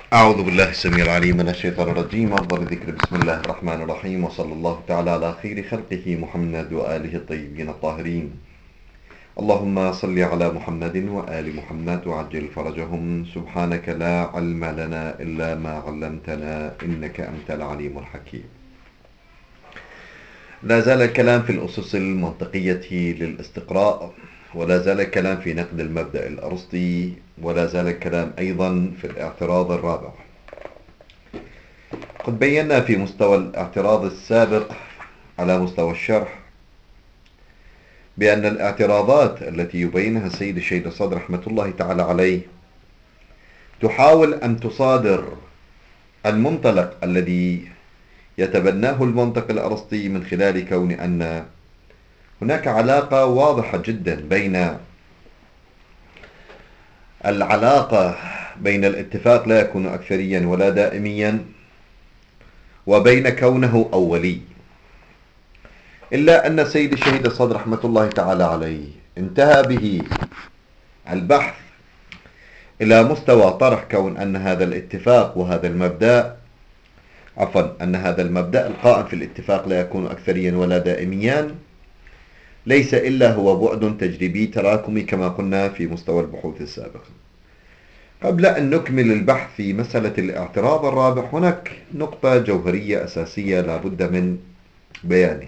أعوذ بالله السميع العليم من الشيطان الرجيم. أفضل الذكر بسم الله الرحمن الرحيم، وصلى الله تعالى على خير خلقه محمد وآله الطيبين الطاهرين. اللهم صل على محمد وآل محمد وعجل فرجهم. سبحانك لا علم لنا إلا ما علمتنا إنك أنت العليم الحكيم. لا زال الكلام في الأسس المنطقية للاستقراء، ولا زال الكلام في نقد المبدأ الأرسطي، ولا زال الكلام أيضا في الاعتراض الرابع. قد بينا في مستوى الاعتراض السابق على مستوى الشرح بأن الاعتراضات التي يبينها السيد الشهيد الصدر رحمة الله تعالى عليه تحاول أن تصادر المنطلق الذي يتبناه المنطق الأرسطي من خلال كون أن هناك علاقة واضحة جدا بين الاتفاق لا يكون أكثريا ولا دائميا وبين كونه أولي، إلا أن السيد الشهيد الصدر رحمة الله تعالى عليه انتهى به البحث إلى مستوى طرح كون أن هذا الاتفاق وهذا المبدأ أن هذا المبدأ القائم في الاتفاق لا يكون أكثريا ولا دائميا ليس إلا هو بعد تجريبي تراكمي كما قلنا في مستوى البحوث السابقة. قبل أن نكمل البحث في مسألة الاعتراض الرابع، هناك نقطة جوهرية أساسية لا بد من بيانها.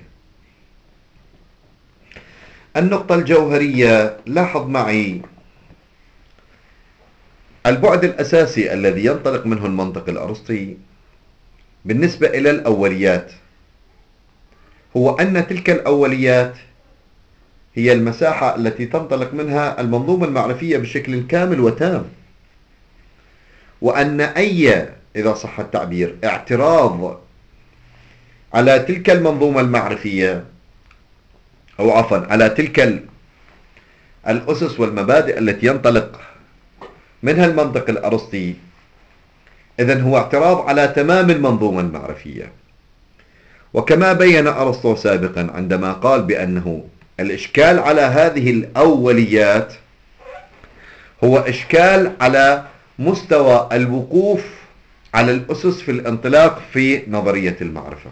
النقطة الجوهرية، لاحظ معي البعد الأساسي الذي ينطلق منه المنطق الأرسطي بالنسبة إلى الأوليات هو أن تلك الأوليات هي المساحة التي تنطلق منها المنظومة المعرفية بشكل كامل وتام، وأن أي، إذا صح التعبير، اعتراض على تلك المنظومة المعرفية أو على تلك الأسس والمبادئ التي ينطلق منها المنطق الأرسطي، إذن هو اعتراض على تمام المنظومة المعرفية. وكما بين أرسطو سابقا عندما قال بأنه الإشكال على هذه الأوليات هو إشكال على مستوى الوقوف على الأسس في الانطلاق في نظرية المعرفة،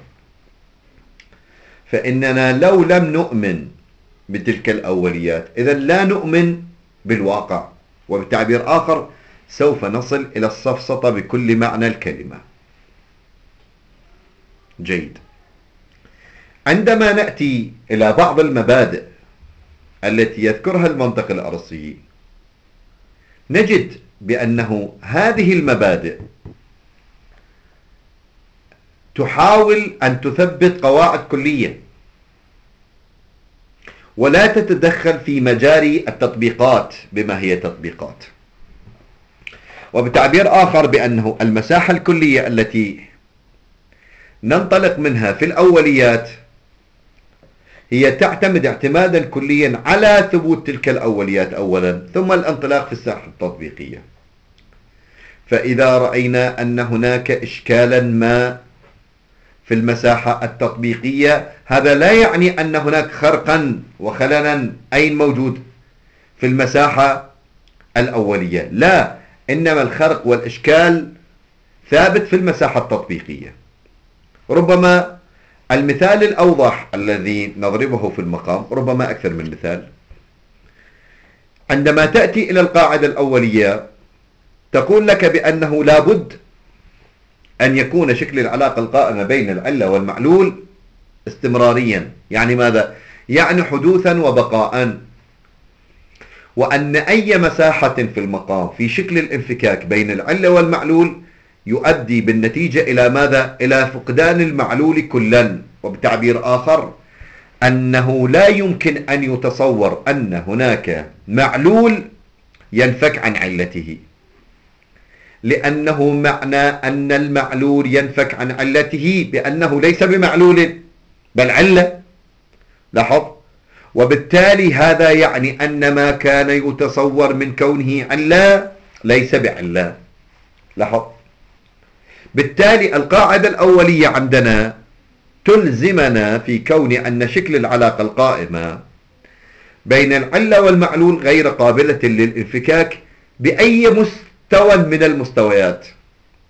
فإننا لو لم نؤمن بتلك الأوليات إذن لا نؤمن بالواقع، وبتعبير آخر سوف نصل إلى السفسطة بكل معنى الكلمة. جيد. عندما نأتي إلى بعض المبادئ التي يذكرها المنطق الأرسطي نجد بأنه هذه المبادئ تحاول أن تثبت قواعد كلية ولا تتدخل في مجاري التطبيقات بما هي تطبيقات، وبتعبير آخر بأنه المساحة الكلية التي ننطلق منها في الأوليات هي تعتمد اعتمادا كليا على ثبوت تلك الأوليات أولا، ثم الانطلاق في الساحة التطبيقية. فإذا رأينا أن هناك إشكالا ما في المساحة التطبيقية، هذا لا يعني أن هناك خرقا وخللا أين موجود في المساحة الأولية، لا، إنما الخرق والإشكال ثابت في المساحة التطبيقية. ربما المثال الأوضح الذي نضربه في المقام، ربما أكثر من مثال، عندما تأتي إلى القاعدة الأولية تقول لك بأنه لابد أن يكون شكل العلاقة القائمة بين العلة والمعلول استمراريا. يعني ماذا؟ يعني حدوثا وبقاء، وأن أي مساحة في المقام في شكل الانفكاك بين العلة والمعلول يؤدي بالنتيجة إلى ماذا؟ إلى فقدان المعلول كلا. وبتعبير آخر أنه لا يمكن أن يتصور أن هناك معلول ينفك عن علته، لأنه معنى أن المعلول ينفك عن علته بأنه ليس بمعلول بل علة. لاحظ، وبالتالي هذا يعني أن ما كان يتصور من كونه علة ليس بعلة. لاحظ، بالتالي القاعدة الأولية عندنا تلزمنا في كون أن شكل العلاقة القائمة بين العلة والمعلول غير قابلة للانفكاك بأي مستوى من المستويات.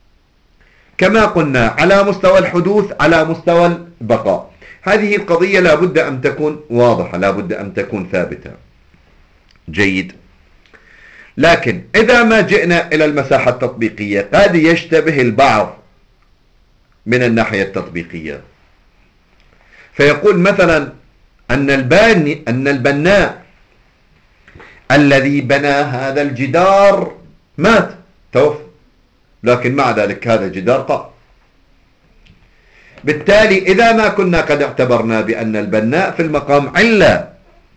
كما قلنا على مستوى الحدوث على مستوى البقاء. هذه القضية لابد أن تكون واضحة، لابد أن تكون ثابتة. جيد. لكن إذا ما جئنا إلى المساحة التطبيقية قد يشتبه البعض من الناحية التطبيقية، فيقول مثلا أن البناء الذي بنى هذا الجدار مات، توفى، لكن مع ذلك هذا الجدار قائم. بالتالي إذا ما كنا قد اعتبرنا بأن البناء في المقام علة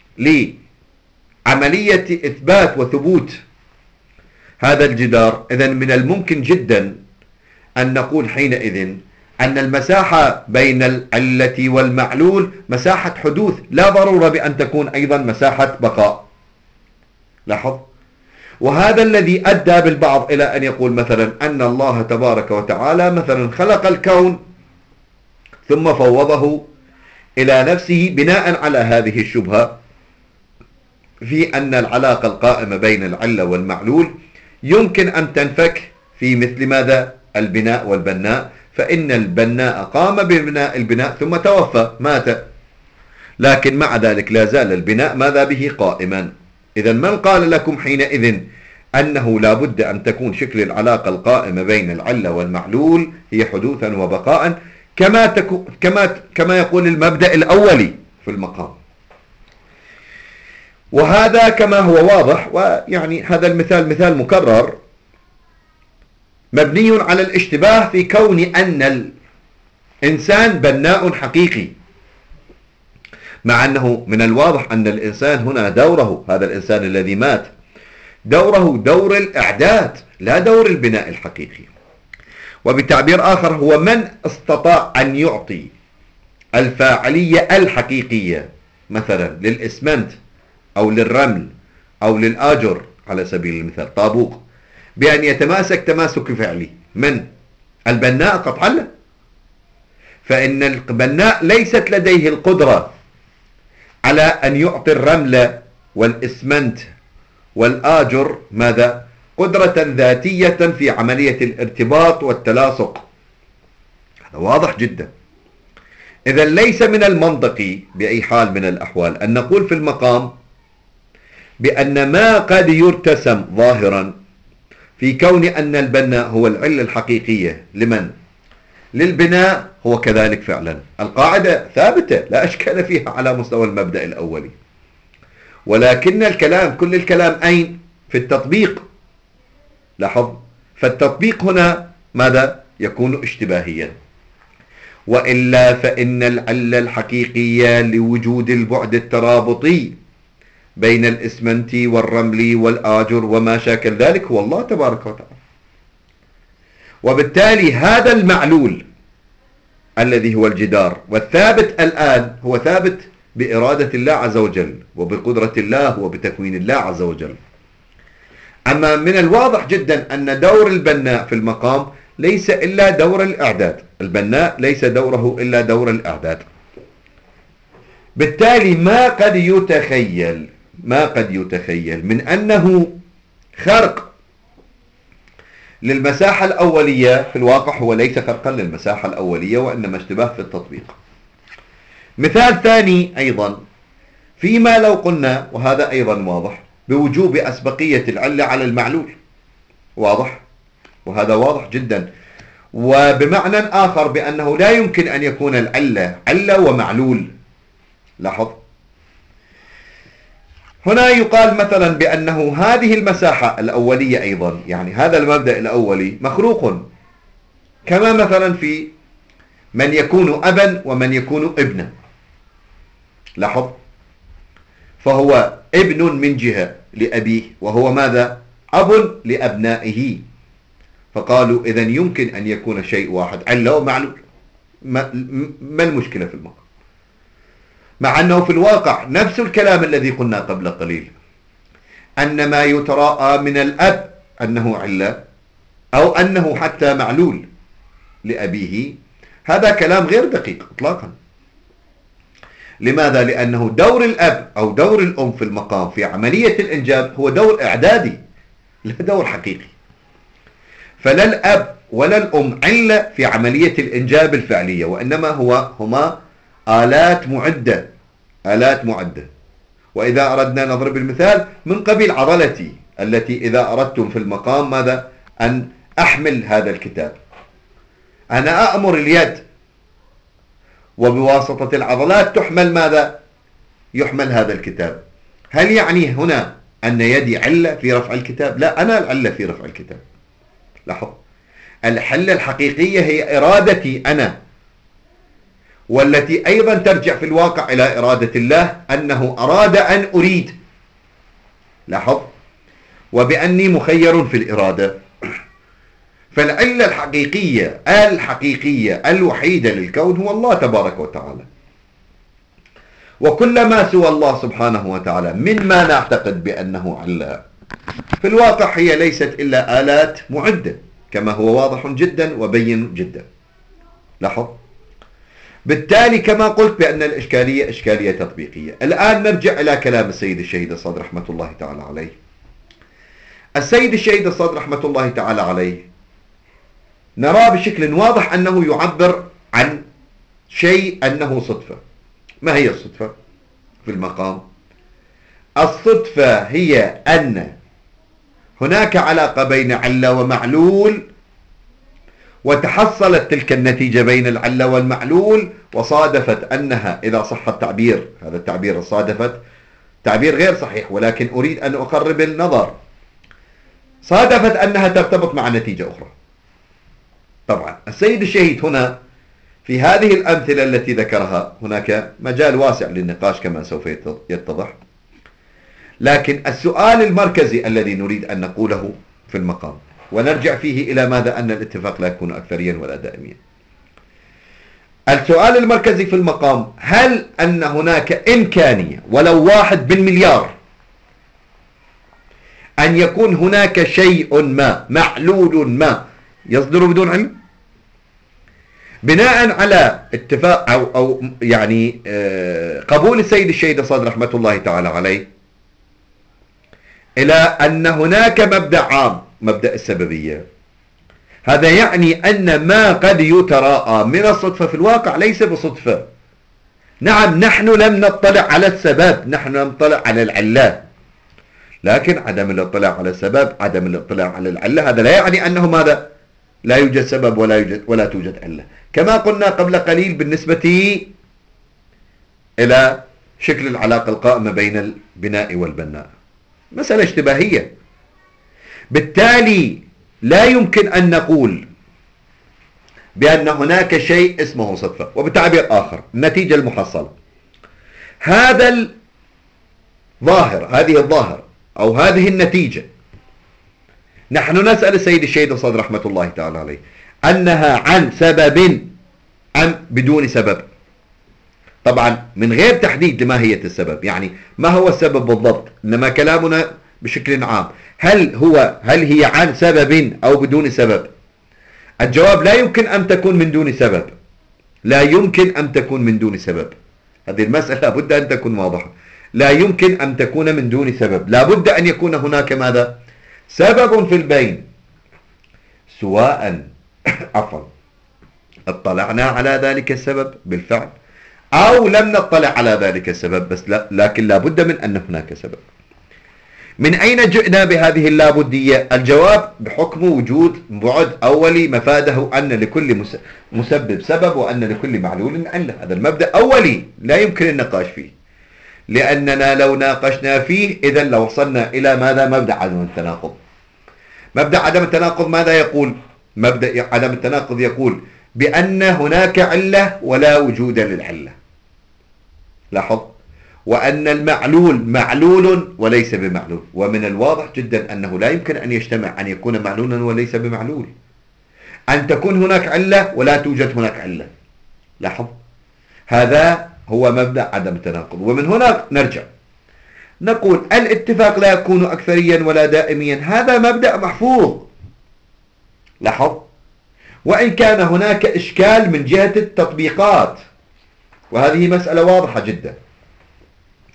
لعملية إثبات وثبوت هذا الجدار، إذن من الممكن جدا أن نقول حينئذ أن المساحة بين العلة والمعلول مساحة حدوث، لا ضرورة بأن تكون أيضا مساحة بقاء. لاحظ. وهذا الذي أدى بالبعض إلى أن يقول مثلا أن الله تبارك وتعالى مثلا خلق الكون ثم فوضه إلى نفسه بناء على هذه الشبهة في أن العلاقة القائمة بين العلة والمعلول يمكن أن تنفك في مثل ماذا؟ البناء والبناء، فإن البناء قام ببناء البناء ثم توفى مات، لكن مع ذلك لا زال البناء ماذا به؟ قائما. إذا من قال لكم حينئذ أنه لا بد أن تكون شكل العلاقة القائمة بين العلة والمعلول هي حدوثا وبقاء كما يقول المبدأ الأولي في المقام. وهذا كما هو واضح، ويعني هذا المثال مثال مكرر مبني على الاشتباه في كون أن الإنسان بناء حقيقي، مع أنه من الواضح أن الإنسان هنا دوره، هذا الإنسان الذي مات دوره دور الإعداد لا دور البناء الحقيقي. وبتعبير آخر هو من استطاع أن يعطي الفاعلية الحقيقية مثلا للإسمنت أو للرمل أو للآجر على سبيل المثال طابوق بأن يتماسك تماسك فعلي من البناء قطعا لا. فإن البناء ليست لديه القدرة على أن يعطي الرمل والإسمنت والآجر ماذا؟ قدرة ذاتية في عملية الارتباط والتلاصق. هذا واضح جدا. إذا ليس من المنطقي بأي حال من الأحوال أن نقول في المقام بأن ما قد يرتسم ظاهرا في كون أن البناء هو العلة الحقيقية لمن؟ للبناء، هو كذلك فعلا. القاعدة ثابتة لا أشكال فيها على مستوى المبدأ الأولي، ولكن الكلام كل الكلام أين؟ في التطبيق. لاحظ. فالتطبيق هنا ماذا؟ يكون اشتباهيا، وإلا فإن العلة الحقيقية لوجود البعد الترابطي بين الإسمنت والرمل والآجر وما شاكل ذلك هو الله تبارك وتعالى. وبالتالي هذا المعلول الذي هو الجدار والثابت الآن هو ثابت بإرادة الله عز وجل وبقدرة الله وبتكوين الله عز وجل. أما من الواضح جدا أن دور البناء في المقام ليس إلا دور الإعداد، البناء ليس دوره إلا دور الإعداد. بالتالي ما قد يتخيل من أنه خرق للمساحة الأولية في الواقع هو ليس خرقا للمساحة الأولية، وإنما اشتباه في التطبيق. مثال ثاني أيضا فيما لو قلنا، وهذا أيضا واضح، بوجوب أسبقية العلة على المعلول، واضح، وهذا واضح جدا. وبمعنى آخر بأنه لا يمكن أن يكون العلة علة ومعلول. لاحظ. هنا يقال مثلا بأنه هذه المساحة الأولية أيضا، يعني هذا المبدأ الأولي مخلوق، كما مثلا في من يكون أبا ومن يكون ابنا. لاحظ. فهو ابن من جهة لأبيه، وهو ماذا؟ أب لأبنائه. فقالوا إذن يمكن أن يكون شيء واحد علة ومعلول. ما المشكلة في المقام؟ مع أنه في الواقع نفس الكلام الذي قلنا قبل قليل، أن ما يتراءى من الأب أنه علة أو أنه حتى معلول لأبيه، هذا كلام غير دقيق إطلاقا. لماذا؟ لأنه دور الأب أو دور الأم في المقام في عملية الإنجاب هو دور إعدادي لا دور حقيقي. فلا الأب ولا الأم علة في عملية الإنجاب الفعلية، وإنما هما آلات معدة، آلات معدة. وإذا أردنا نضرب المثال من قبيل عضلتي التي إذا أردتم في المقام ماذا أن أحمل هذا الكتاب، أنا أأمر اليد وبواسطة العضلات تحمل ماذا؟ يحمل هذا الكتاب. هل يعني هنا أن يدي علة في رفع الكتاب؟ لا، أنا العلة في رفع الكتاب. لاحظ، الحلة الحقيقية هي إرادتي أنا، والتي أيضا ترجع في الواقع إلى إرادة الله أنه أراد أن أريد. لاحظ، وبأني مخير في الإرادة. فالعلة الحقيقية الوحيدة للكون هو الله تبارك وتعالى، وكل ما سوى الله سبحانه وتعالى مما نعتقد بأنه علة في الواقع هي ليست إلا آلات معدة، كما هو واضح جدا وبين جدا. لاحظ، بالتالي كما قلت بأن الإشكالية إشكالية تطبيقية. الآن نرجع إلى كلام السيد الشهيد الصدر رحمة الله تعالى عليه. السيد الشهيد الصدر رحمة الله تعالى عليه نرى بشكل واضح أنه يعبر عن شيء أنه صدفة. ما هي الصدفة في المقام؟ الصدفة هي أن هناك علاقة بين علة ومعلول، وتحصلت تلك النتيجة بين العلة والمعلول، وصادفت أنها، إذا صح التعبير، هذا التعبير صادفت تعبير غير صحيح ولكن أريد أن أقرب النظر، صادفت أنها ترتبط مع نتيجة أخرى. طبعا السيد الشهيد هنا في هذه الأمثلة التي ذكرها هناك مجال واسع للنقاش كما سوف يتضح، لكن السؤال المركزي الذي نريد أن نقوله في المقام ونرجع فيه إلى ماذا؟ أن الاتفاق لا يكون أكثريا ولا دائميا. السؤال المركزي في المقام: هل أن هناك إمكانية ولو 1 بالمليار أن يكون هناك شيء ما، معلول ما، يصدر بدون علم؟ بناء على اتفاق أو يعني قبول السيد الشهيد الصدر رحمة الله تعالى عليه إلى أن هناك مبدأ عام، مبدأ السببية. هذا يعني أن ما قد يتراءى من الصدفة في الواقع ليس بصدفة. نعم، نحن لم نطلع على السبب، نحن نطلع على العلة، لكن عدم الاطلاع على السبب، عدم الاطلاع على العلة، هذا لا يعني أنه ماذا؟ لا يوجد سبب ولا توجد علة. كما قلنا قبل قليل بالنسبة إلى شكل العلاقة القائمة بين البناء والبناء، مسألة اشتباهية. بالتالي لا يمكن أن نقول بأن هناك شيء اسمه صدفة. وبتعبير آخر، النتيجة المحصلة، هذا الظاهر، هذه الظاهر أو هذه النتيجة، نحن نسأل السيد الشهيد الصدر رحمة الله تعالى عليه أنها عن سبب أم بدون سبب. طبعا من غير تحديد لماهية السبب، يعني ما هو السبب بالضبط، إنما كلامنا بشكل عام، هل هي عن سبب أو بدون سبب؟ الجواب: لا يمكن أن تكون من دون سبب، لا يمكن أن تكون من دون سبب. هذه المسألة لابد أن تكون واضحة، لا يمكن أن تكون من دون سبب، لابد أن يكون هناك ماذا؟ سبب في البين، سواء عفوا اطلعنا على ذلك السبب بالفعل أو لم نطلع على ذلك السبب، بس لكن لابد من أن هناك سبب. من أين جئنا بهذه اللابدية؟ الجواب: بحكم وجود بعد أولي مفاده أن لكل مسبب سبب وأن لكل معلول علة. هذا المبدأ أولي لا يمكن النقاش فيه، لأننا لو ناقشنا فيه إذا لوصلنا إلى ماذا؟ مبدأ عدم التناقض. مبدأ عدم التناقض ماذا يقول؟ مبدأ عدم التناقض يقول بأن هناك علة ولا وجود للعلة. لاحظ، وأن المعلول معلول وليس بمعلول، ومن الواضح جدا أنه لا يمكن أن يجتمع أن يكون معلولا وليس بمعلول، أن تكون هناك علة ولا توجد هناك علة. لاحظ، هذا هو مبدأ عدم التناقض. ومن هنا نرجع نقول الاتفاق لا يكون أكثريا ولا دائميا، هذا مبدأ محفوظ. لاحظ، وإن كان هناك إشكال من جهة التطبيقات، وهذه مسألة واضحة جدا.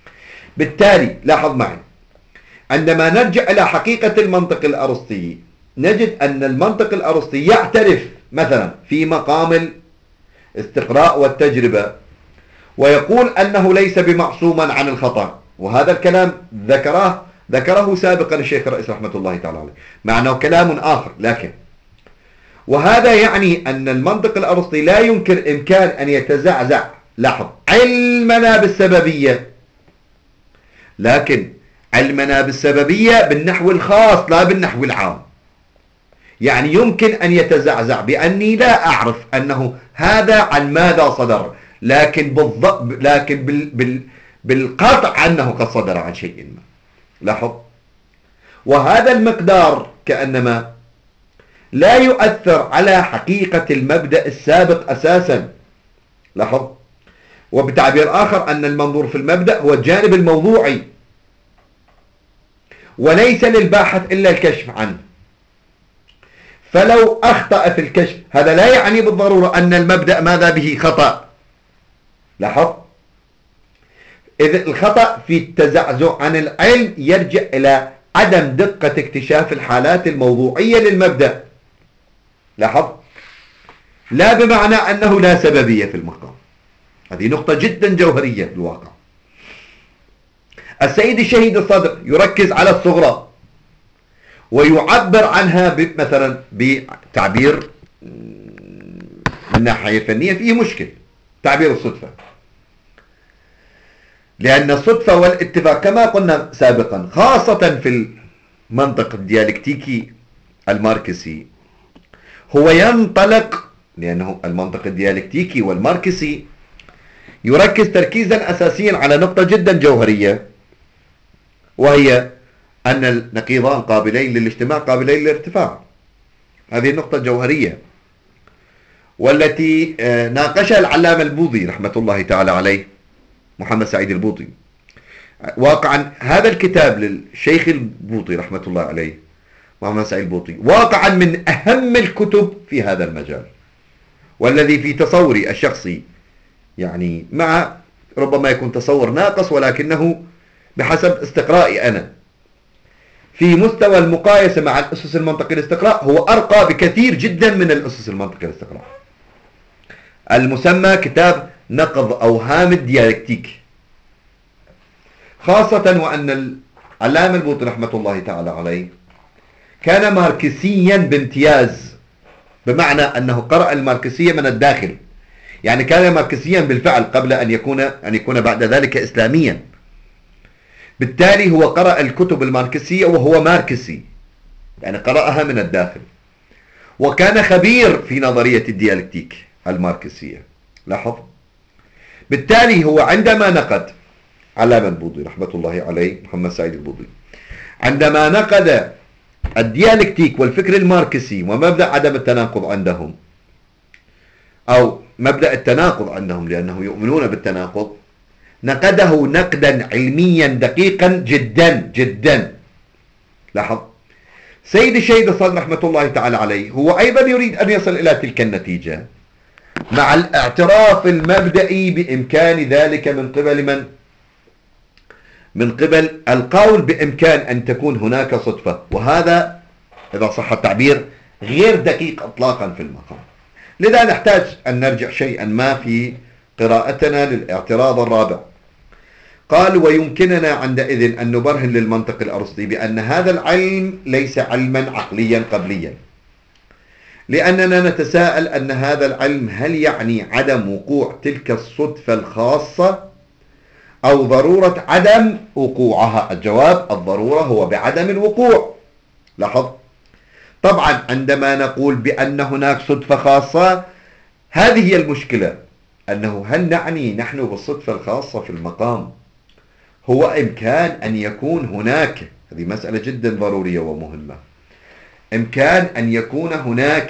بالتالي لاحظ معي، عندما نرجع إلى حقيقة المنطق الأرسطي نجد أن المنطق الأرسطي يعترف مثلا في مقام الاستقراء والتجربة، ويقول أنه ليس بمعصوما عن الخطأ، وهذا الكلام ذكره سابقا الشيخ الرئيس رحمة الله تعالى عليه، مع أنه كلام آخر، لكن وهذا يعني أن المنطق الأرسطي لا ينكر إمكان أن يتزعزع، لاحظ، علمنا بالسببية، لكن علمنا بالسببية بالنحو الخاص لا بالنحو العام. يعني يمكن أن يتزعزع بأني لا أعرف أنه هذا عن ماذا صدر، لكن بالقطع أنه قد صدر عن شيء ما. لاحظ، وهذا المقدار كأنما لا يؤثر على حقيقة المبدأ السابق أساسا. لاحظ، وبتعبير آخر أن المنظور في المبدأ هو الجانب الموضوعي، وليس للباحث إلا الكشف عنه. فلو أخطأ في الكشف هذا لا يعني بالضرورة أن المبدأ ماذا به خطأ. لاحظ، إذا الخطأ في التزعزع عن العلم يرجع إلى عدم دقة اكتشاف الحالات الموضوعية للمبدأ. لاحظ، لا بمعنى أنه لا سببية في المقام. هذه نقطة جدا جوهرية بالواقع. السيد الشهيد الصدر يركز على الصغرى ويعبر عنها مثلا بتعبير من ناحية فنية فيه مشكل، تعبير الصدفة، لأن الصدفة والاتفاق كما قلنا سابقا خاصة في المنطق الديالكتيكي الماركسي هو ينطلق، لأنه المنطق الديالكتيكي والماركسي يركز تركيزا أساسيا على نقطة جدا جوهرية، وهي أن النقيضان قابلين للاجتماع قابلين للارتفاع. هذه النقطة الجوهرية والتي ناقشها العلامة البوطي رحمة الله تعالى عليه، محمد سعيد البوطي. واقعا هذا الكتاب للشيخ البوطي رحمة الله عليه، محمد سعيد البوطي، واقعا من أهم الكتب في هذا المجال، والذي في تصوري الشخصي يعني مع ربما يكون تصور ناقص، ولكنه بحسب استقرائي أنا في مستوى المقايسة مع الأسس المنطقية الاستقراء هو أرقى بكثير جدا من الأسس المنطقية الاستقراء، المسمى كتاب نقض أوهام الديالكتيك، خاصة وأن العلامة البوطي رحمة الله تعالى عليه كان ماركسيا بامتياز، بمعنى أنه قرأ الماركسية من الداخل، يعني كان ماركسيا بالفعل قبل أن يكون بعد ذلك إسلاميا. بالتالي هو قرأ الكتب الماركسية وهو ماركسي، يعني قرأها من الداخل، وكان خبير في نظرية الديالكتيك الماركسية. لاحظ، بالتالي هو عندما نقد علامة البوطي رحمة الله عليه، محمد سعيد البوطي، عندما نقد الديالكتيك والفكر الماركسي ومبدأ عدم التناقض عندهم، أو مبدأ التناقض عندهم لأنه يؤمنون بالتناقض، نقده نقدا علميا دقيقا جدا جدا. لاحظ، سيد الشهيد الصدر رحمة الله تعالى عليه هو أيضا يريد أن يصل إلى تلك النتيجة، مع الاعتراف المبدئي بإمكان ذلك من قبل من؟ من قبل القول بإمكان أن تكون هناك صدفة، وهذا إذا صح التعبير غير دقيق إطلاقا في المقام. لذا نحتاج أن نرجع شيئا ما في قراءتنا للاعتراض الرابع. قال: ويمكننا عندئذ أن نبرهن للمنطق الأرسطي بأن هذا العلم ليس علما عقليا قبليا، لأننا نتساءل أن هذا العلم هل يعني عدم وقوع تلك الصدفة الخاصة أو ضرورة عدم وقوعها؟ الجواب: الضرورة هو بعدم الوقوع. لاحظ، طبعا عندما نقول بأن هناك صدفة خاصة هذه هي المشكلة، أنه هل نعني نحن بالصدفة الخاصة في المقام هو إمكان أن يكون هناك، هذه مسألة جدا ضرورية ومهمة، إمكان أن يكون هناك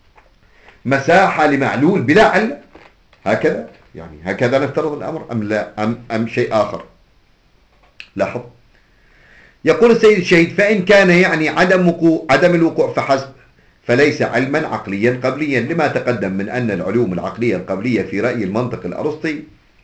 مساحة لمعلول بلا علة، هكذا يعني هكذا نفترض الأمر أم لا أم شيء آخر؟ لاحظ، يقول السيد الشهيد: فإن كان يعني عدم الوقوع فحسب فليس علما عقليا قبليا، لما تقدم من أن العلوم العقلية القبلية في رأي المنطق الأرسطي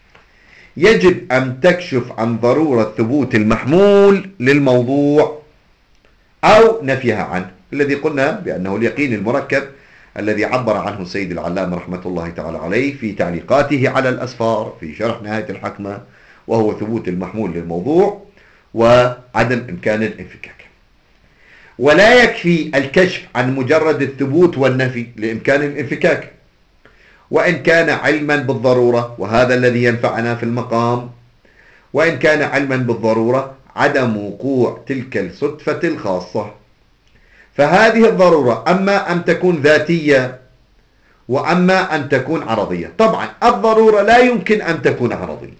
يجب أن تكشف عن ضرورة ثبوت المحمول للموضوع أو نفيها عنه. الذي قلنا بأنه اليقين المركب الذي عبر عنه السيد العلامة رحمة الله تعالى عليه في تعليقاته على الأسفار في شرح نهاية الحكمة، وهو ثبوت المحمول للموضوع وعدم إمكان الانفكاك. ولا يكفي الكشف عن مجرد الثبوت والنفي لإمكان الانفكاك، وإن كان علما بالضرورة، وهذا الذي ينفعنا في المقام، وإن كان علما بالضرورة عدم وقوع تلك الصدفة الخاصة. فهذه الضرورة أما أن تكون ذاتية وأما أن تكون عرضية. طبعا الضرورة لا يمكن أن تكون عرضية.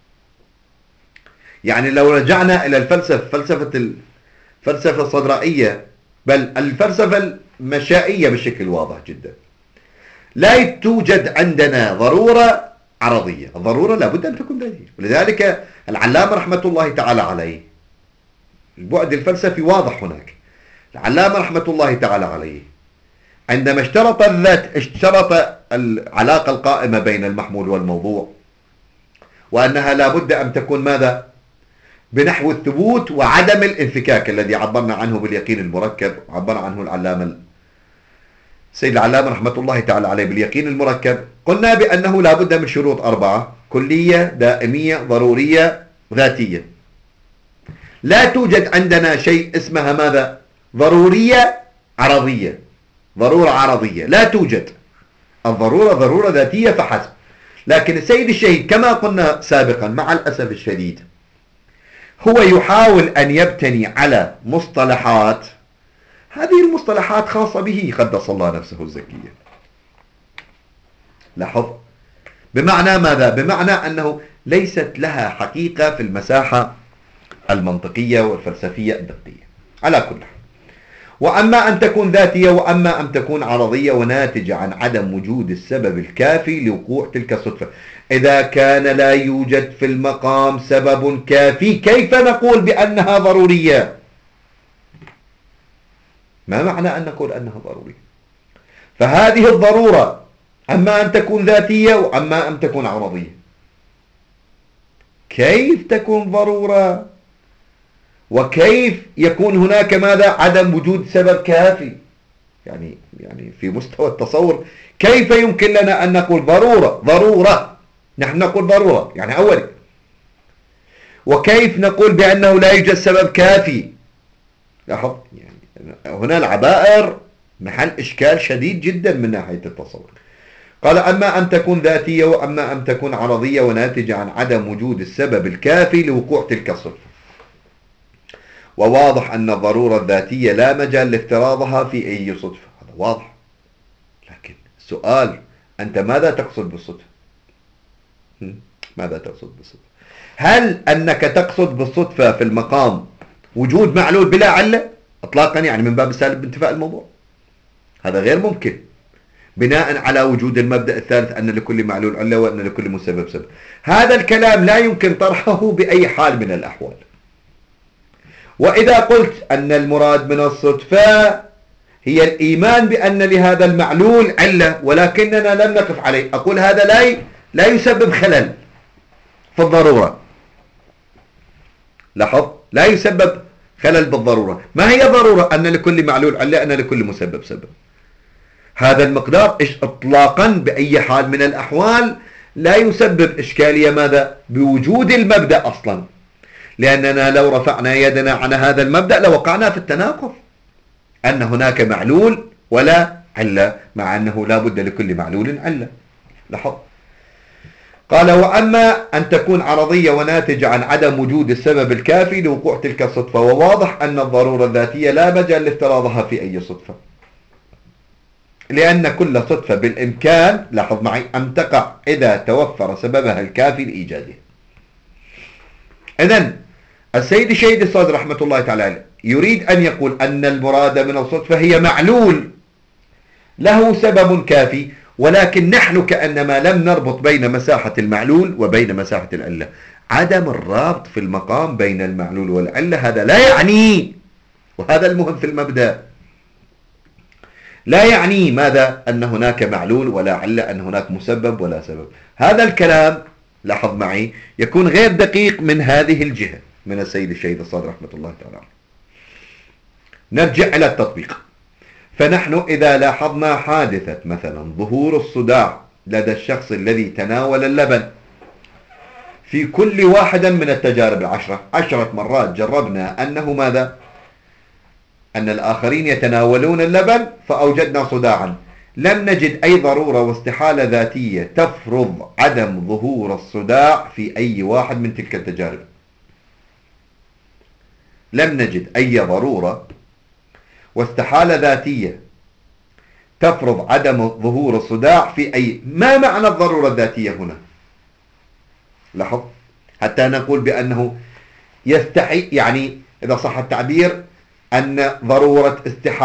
يعني لو رجعنا إلى الفلسفة الصدرائية، بل الفلسفة المشائية بشكل واضح جدا، لا توجد عندنا ضرورة عرضية. الضرورة لابد أن تكون ذاتية. ولذلك العلامة رحمة الله تعالى عليه، البعد الفلسفي واضح هناك. العلامة رحمة الله تعالى عليه عندما اشترط العلاقة القائمة بين المحمول والموضوع، وأنها لابد أن تكون ماذا؟ بنحو الثبوت وعدم الانفكاك الذي عبرنا عنه باليقين المركب، عبر عنه العلامة سيد العلامة رحمة الله تعالى عليه باليقين المركب. قلنا بأنه لابد من شروط 4: كلية، دائمية، ضرورية، ذاتية. لا توجد عندنا شيء اسمها ماذا؟ ضرورية عرضية، ضرورة عرضية لا توجد. الضرورة ضرورة ذاتية فحسب. لكن السيد الشهيد كما قلنا سابقا مع الأسف الشديد هو يحاول أن يبتني على مصطلحات، هذه المصطلحات خاصة به قدس الله نفسه الزكية. لاحظ، بمعنى ماذا؟ بمعنى أنه ليست لها حقيقة في المساحة المنطقية والفلسفية الدقية. على كل حال، وأما أن تكون ذاتية وأما أن تكون عرضية وناتجة عن عدم وجود السبب الكافي لوقوع تلك الصدفة. إذا كان لا يوجد في المقام سبب كافي كيف نقول بأنها ضرورية؟ ما معنى أن نقول أنها ضرورية؟ فهذه الضرورة أما أن تكون ذاتية وأما أن تكون عرضية. كيف تكون ضرورة؟ وكيف يكون هناك ماذا؟ عدم وجود سبب كافي. يعني في مستوى التصور كيف يمكن لنا أن نقول ضرورة؟ نحن نقول ضرورة يعني أولا، وكيف نقول بأنه لا يوجد سبب كافي؟ لاحظ، يعني هنا العبائر محل إشكال شديد جدا من ناحية التصور. قال أما أن تكون ذاتية وأما أن تكون عرضية وناتجة عن عدم وجود السبب الكافي لوقوع تلك الصدفة. وواضح أن الضرورة الذاتية لا مجال لافتراضها في أي صدفة، هذا واضح. لكن السؤال، أنت ماذا تقصد بالصدفة؟ ماذا تقصد بالصدفة؟ هل أنك تقصد بالصدفة في المقام وجود معلول بلا علة إطلاقا، يعني من باب السالب بانتفاء الموضوع؟ هذا غير ممكن بناء على وجود المبدأ الثالث أن لكل معلول علة وأن لكل مسبب سبب. هذا الكلام لا يمكن طرحه بأي حال من الأحوال. وإذا قلت أن المراد من الصدفة هي الإيمان بأن لهذا المعلول علة ولكننا لم نقف عليه، أقول هذا لا يسبب خلل في الضرورة. لاحظ، لا يسبب خلل بالضرورة. ما هي ضرورة؟ أن لكل معلول علة، أن لكل مسبب سبب. هذا المقدار إطلاقا بأي حال من الأحوال لا يسبب إشكالية ماذا؟ بوجود المبدأ أصلا، لأننا لو رفعنا يدنا عن هذا المبدأ لوقعنا في التناقض، أن هناك معلول ولا علة، مع أنه لا بد لكل معلول علة. لاحظ، قال وأما أن تكون عرضية وناتجة عن عدم وجود السبب الكافي لوقوع تلك الصدفة. وواضح أن الضرورة الذاتية لا مجال لافتراضها في أي صدفة، لأن كل صدفة بالإمكان، لاحظ معي، أن تقع إذا توفر سببها الكافي لإيجادها. إذن السيد الشهيد الصادق رحمة الله تعالى يريد أن يقول أن المراد من الصدفة هي معلول له سبب كافي، ولكن نحن كأنما لم نربط بين مساحة المعلول وبين مساحة العلة. عدم الرابط في المقام بين المعلول والعلة هذا لا يعني، وهذا المهم في المبدأ، لا يعني ماذا؟ أن هناك معلول ولا علة، أن هناك مسبب ولا سبب. هذا الكلام، لاحظ معي، يكون غير دقيق من هذه الجهة من السيد الشهيد الصادق رحمة الله تعالى. نرجع إلى التطبيق. فنحن إذا لاحظنا حادثة مثلا ظهور الصداع لدى الشخص الذي تناول اللبن في كل واحدة من التجارب 10 مرات جربنا أنه ماذا؟ أن الآخرين يتناولون اللبن فأوجدنا صداعا، لم نجد أي ضرورة واستحالة ذاتية تفرض عدم ظهور الصداع في أي واحد من تلك التجارب. لم نجد أي ضرورة واستحالة ذاتية تفرض عدم ظهور الصداع في أي. ما معنى الضرورة الذاتية هنا؟ لاحظ، حتى نقول بأنه يستحي، يعني إذا صح التعبير، أن ضرورة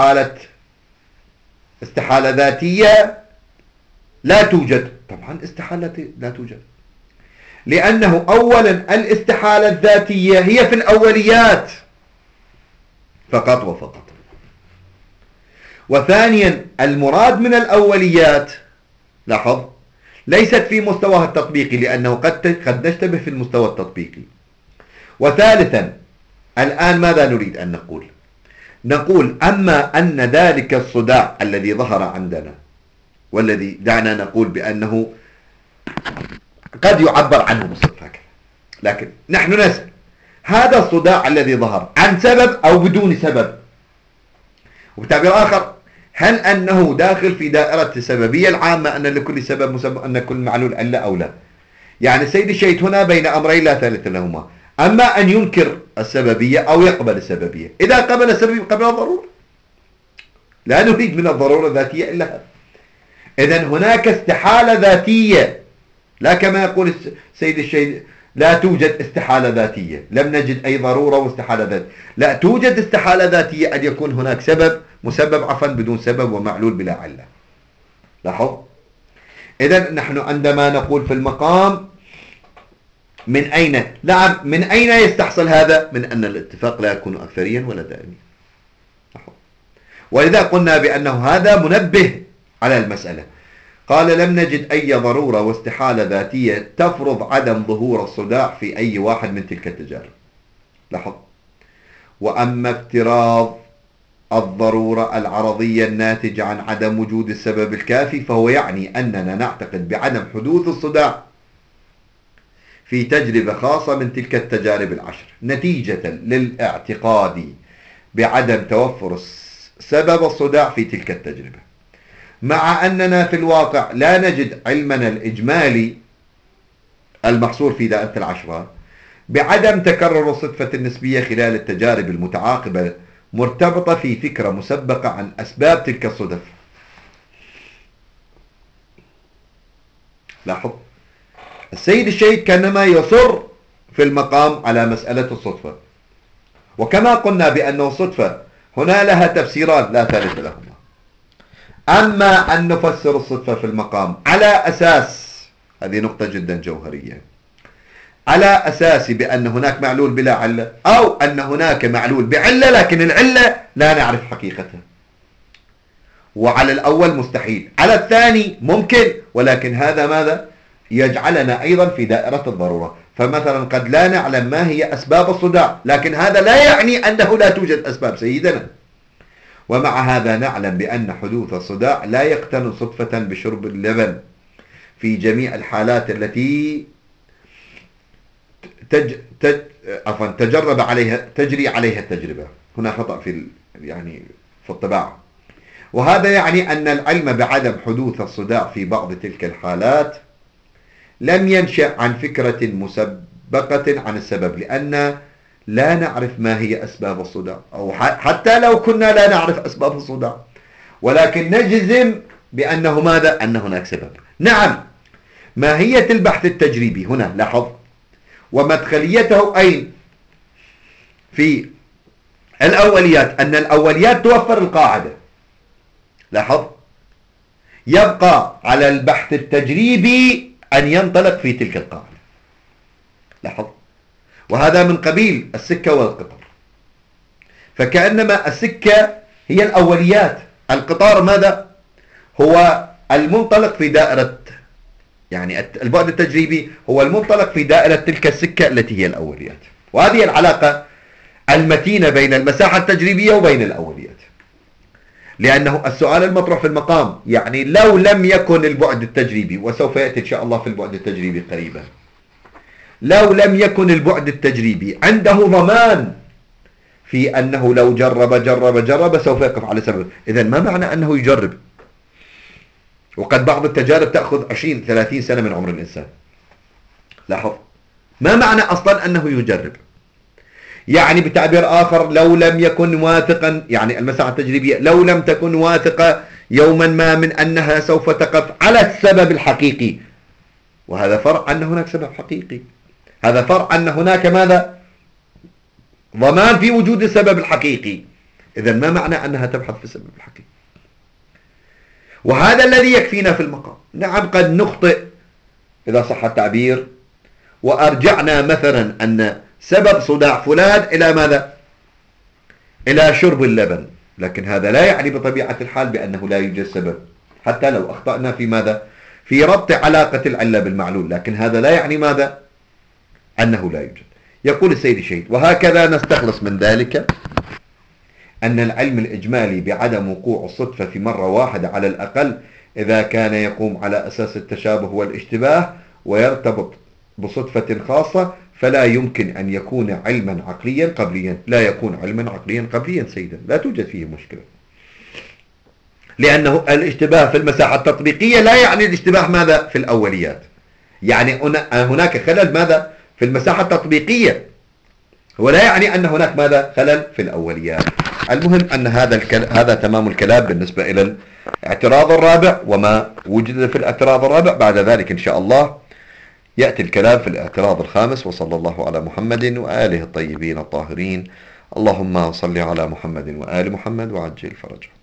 استحالة ذاتية لا توجد. طبعا استحالة لا توجد، لأنه أولا الاستحالة الذاتية هي في الأوليات فقط وفقط، وثانيا المراد من الأوليات لاحظ ليست في مستواها التطبيقي، لأنه قد نشتبه في المستوى التطبيقي. وثالثا الآن ماذا نريد أن نقول؟ نقول أما أن ذلك الصداع الذي ظهر عندنا، والذي دعنا نقول بأنه قد يعبر عنه بصفة هكذا، لكن نحن نسأل هذا الصداع الذي ظهر عن سبب أو بدون سبب؟ وبتعبير آخر، هل أنه داخل في دائرة السببية العامة أن لكل سبب مسبب، أن كل معلول علة أو لا؟ يعني السيد الشيخ هنا بين أمرين لا ثالث لهما، أما أن ينكر السببية أو يقبل السببية. إذا قبل السببية قبل الضرورة، لا نريد من الضرورة الذاتية إلا هذا. إذن هناك استحالة ذاتية، لا كما يقول السيد الشيخ لا توجد استحالة ذاتية، لم نجد أي ضرورة واستحالة ذاتية. لا توجد استحالة ذاتية أن يكون هناك مسبب بدون سبب ومعلول بلا علة. لاحظ، إذن نحن عندما نقول في المقام من أين؟ نعم، من أين يستحصل هذا؟ من أن الاتفاق لا يكون أكثريا ولا دائميا. ولذا قلنا بأنه هذا منبه على المسألة. قال لم نجد أي ضرورة واستحالة ذاتية تفرض عدم ظهور الصداع في أي واحد من تلك التجارب. لاحظ، وأما افتراض الضرورة العرضية الناتجة عن عدم وجود السبب الكافي فهو يعني أننا نعتقد بعدم حدوث الصداع في تجربة خاصة من تلك التجارب 10 نتيجة للاعتقاد بعدم توفر سبب الصداع في تلك التجربة، مع أننا في الواقع لا نجد علمنا الإجمالي المحصور في دائرة 10 بعدم تكرر الصدفة النسبية خلال التجارب المتعاقبة مرتبطة في فكرة مسبقة عن أسباب تلك الصدف. لاحظ، السيد الشيخ كانما يصر في المقام على مسألة الصدفة، وكما قلنا بأنه الصدفة هنا لها تفسيرات لا ثالث لهما. أما أن نفسر الصدفة في المقام على أساس، هذه نقطة جدا جوهرية، على أساس بأن هناك معلول بلا علة، أو أن هناك معلول بعلة لكن العلة لا نعرف حقيقتها، وعلى الأول مستحيل، على الثاني ممكن، ولكن هذا ماذا؟ يجعلنا أيضا في دائرة الضرورة. فمثلا قد لا نعلم ما هي أسباب الصداع، لكن هذا لا يعني أنه لا توجد أسباب سيدنا. ومع هذا نعلم بأن حدوث الصداع لا يقترن صدفة بشرب اللبن في جميع الحالات التي تجري عليها التجربة. هنا خطأ في الطباعة. وهذا يعني أن العلم بعدم حدوث الصداع في بعض تلك الحالات لم ينشأ عن فكرة مسبقة عن السبب، لأن لا نعرف ما هي أسباب الصداع، أو حتى لو كنا لا نعرف أسباب الصداع، ولكن نجزم بأنه ماذا؟ أن هناك سبب. نعم، ماهية البحث التجريبي هنا لاحظ، ومدخليته أين؟ في الأوليات، أن الأوليات توفر القاعدة. لاحظ، يبقى على البحث التجريبي أن ينطلق في تلك القاعدة. لاحظ، وهذا من قبيل السكة والقطار. فكأنما السكة هي الأوليات، القطار ماذا؟ هو المنطلق في دائرة، البعد التجريبي هو المنطلق في دائرة تلك السكة التي هي الأوليات. وهذه العلاقة المتينة بين المساحة التجريبية وبين الأوليات. لأنه السؤال المطروح في المقام يعني لو لم يكن البعد التجريبي، وسوف يأتي إن شاء الله في البعد التجريبي قريبا، لو لم يكن البعد التجريبي عنده ضمان في أنه لو جرب سوف يقف على سبب، إذن ما معنى أنه يجرب؟ وقد بعض التجارب تأخذ 20-30 سنة من عمر الإنسان. لاحظ، ما معنى أصلا أنه يجرب؟ يعني بتعبير آخر لو لم يكن واثقا، يعني المساحة التجريبية لو لم تكن واثقة يوما ما من أنها سوف تقف على السبب الحقيقي، وهذا فرع أن هناك سبب حقيقي، هذا فرع أن هناك ماذا؟ ضمان في وجود السبب الحقيقي. إذن ما معنى أنها تبحث في السبب الحقيقي؟ وهذا الذي يكفينا في المقام. نعم قد نخطئ إذا صح التعبير وأرجعنا مثلا أن سبب صداع فلان إلى ماذا؟ إلى شرب اللبن، لكن هذا لا يعني بطبيعة الحال بأنه لا يوجد سبب، حتى لو أخطأنا في ماذا؟ في ربط علاقة العلة بالمعلول، لكن هذا لا يعني ماذا؟ أنه لا يوجد. يقول السيد الشهيد: وهكذا نستخلص من ذلك أن العلم الإجمالي بعدم وقوع الصدفة في مرة واحدة على الأقل إذا كان يقوم على أساس التشابه والاشتباه ويرتبط بصدفة خاصة فلا يمكن أن يكون علما عقليا قبليا. لا يكون علما عقليا قبليا سيدا، لا توجد فيه مشكلة، لأنه الاشتباه في المساحة التطبيقية لا يعني الاشتباه ماذا؟ في الأوليات. يعني هناك خلل ماذا؟ في المساحة التطبيقية، ولا يعني أن هناك ماذا؟ خلل في الأوليات. المهم أن هذا تمام الكلام بالنسبة إلى الاعتراض الرابع وما وجد في الاعتراض الرابع. بعد ذلك إن شاء الله يأتي الكلام في الاعتراض الخامس. وصلى الله على محمد وآله الطيبين الطاهرين. اللهم صل على محمد وآل محمد وعجل فرجه.